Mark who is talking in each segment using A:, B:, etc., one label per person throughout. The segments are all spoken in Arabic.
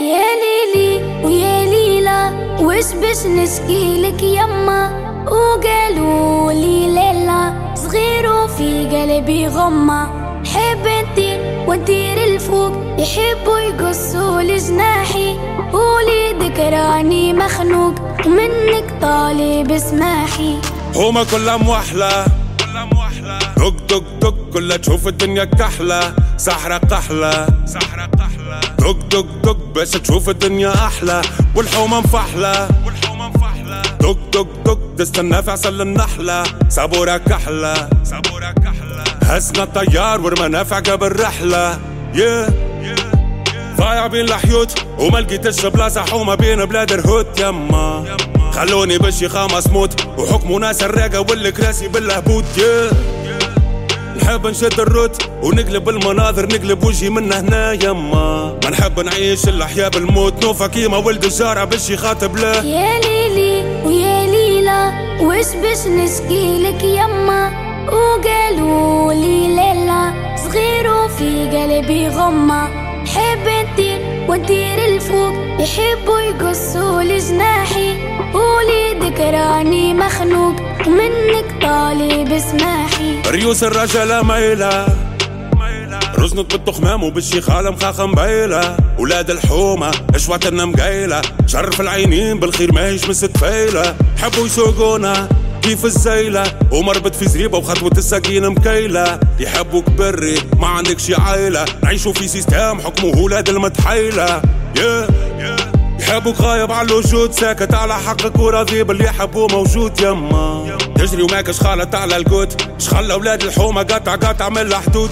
A: يا ليلي ويا ليلى وش بش نشكيلك يما، وقالوا لي ليلى صغير وفي قلبي غمة، حب انتي وانتير الفوق يحبوا يقصوا لجناحي، ولي ذكراني مخنوق ومنك طالب اسماحي.
B: هما كلها موحلة دق دق دق كلها تشوف الدنيا كحلة، سحرة قحلة دق دق دق باش تشوف الدنيا أحلى، والحومة مفحلة دق دق دق تستنى في عسل النحلة، صبورة كحلة هزنا الطيار ورمانا في عقب الرحلة. ضايع بين الحيوت وما لقيتش بلاصة حومة بين بلاد الهوت يما، خلوني بالشيخة مصموت وحكموا ناس الراقة والكراسي بالهبوط. نحب نشد الروت ونقلب المناظر، نقلب وجهي من هنا يما، ما نحب نعيش الأحياء بالموت، نوفا كيما ولد الجارة بالشي خاطب له.
A: يا ليلي ويا ليلى وش بش نشكيلك يما، وقالوا لي ليلى صغير وفي قلبي غمة، حب انتي وانتير الفوق يحبوا يقصوا لجناحي، ولي ذكراني مخنوق ومنك طالب اسماحي.
B: ريوس الرجالة مايلة رزنت بالتخمام وبالشيخالة مخاخة مبايلة، ولاد الحومة اشواتنا مقايلة، شرف العينين بالخير ماهيش من ست فايلة، حبوا يسوقونا كيف الزيلة ومربط في زريبة وخطوة السكينة مكيلة، يحبوك بري ما عندك شي عايلة، نعيشوا في سيستام حكمه ولاد المتحيلة. يحبوك غايب على الوجود ساكت على حقك وراضي باللي يحبوه موجود يما، تجري وماكش خالط على الكوت، شخلى ولاد الحومة قطع من الحدود.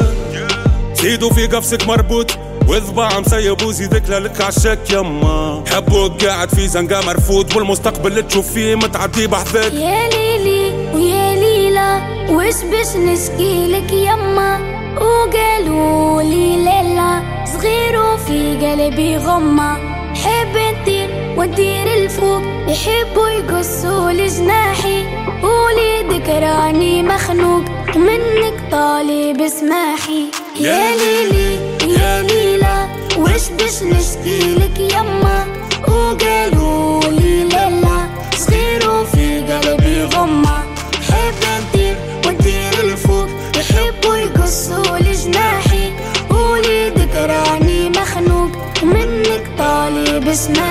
B: زيدوا في قفصك مربوط وذباع مسيب وزيدك لك عالشك يما، حبوك قاعد في زنقة مرفوض والمستقبل اللي تشوف فيه متعدي بحذاك.
A: يا ليلي ويا ليلى وش بش نشكيلك يما، وقالوا لي ليلى صغير وفي قلبي غمة، حب انتي وانتير الفوق يحبوا يقصوا لجناحي، ولي ذكراني مخنوق ومنك طالب اسماحي. يا ليلي يا ليلى وش بش نشكيلك يما، وقالوا لي ليلى صغير وفي قلبي غمة، حب انتي وانتير الفوق يحبوا يقصوا لجناحي، ولي ذكراني مخنوق ومنك طالب اسماحي.